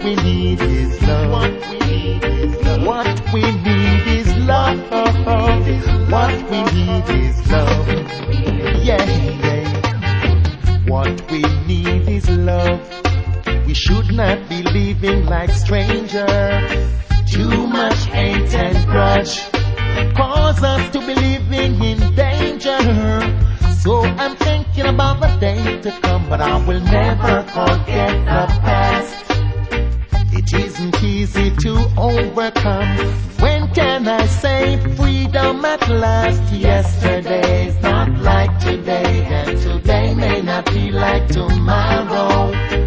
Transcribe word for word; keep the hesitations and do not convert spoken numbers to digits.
we need is love. What we need is love. What we need is love. Yeah, yeah. What we need is love. We should not be living like strangers. Too much hate and grudge cause us to be living in danger. So I'm thinking about the day to come, but I will never forget the past. It isn't easy to overcome. When can I say freedom at last? Yesterday's not like today, and today may not be like tomorrow.